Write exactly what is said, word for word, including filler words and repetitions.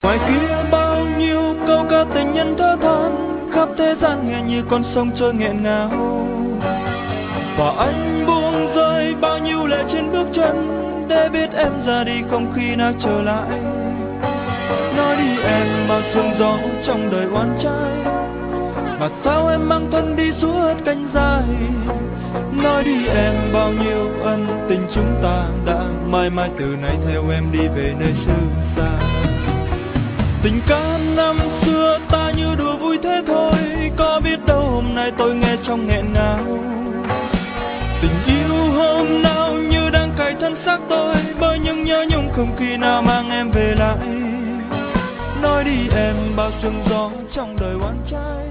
Ngoài kia bao nhiêu câu ca tình nhân thơ than, khắp thế gian nghe như con sông trôi nghẹn ngào. Và anh buông rơi bao nhiêu lệ trên bước chân, để biết em ra đi không khi nào trở lại. Nói đi em bao sương gió trong đời oan trái, mà sao em mang thân đi suốt cánh dài. Nói đi em bao nhiêu ân tình chúng ta đã mãi mãi từ nay theo em đi về nơi xứ xa. Tình ca năm xưa ta như đùa vui thế thôi, có biết đâu hôm nay tôi nghe trong nghẹn ngào. Tình yêu hôm nào như đang cài thân xác tôi, bởi những nhớ nhung không khi nào mang em về lại. Nói đi em bao sương gió trong đời oan trái,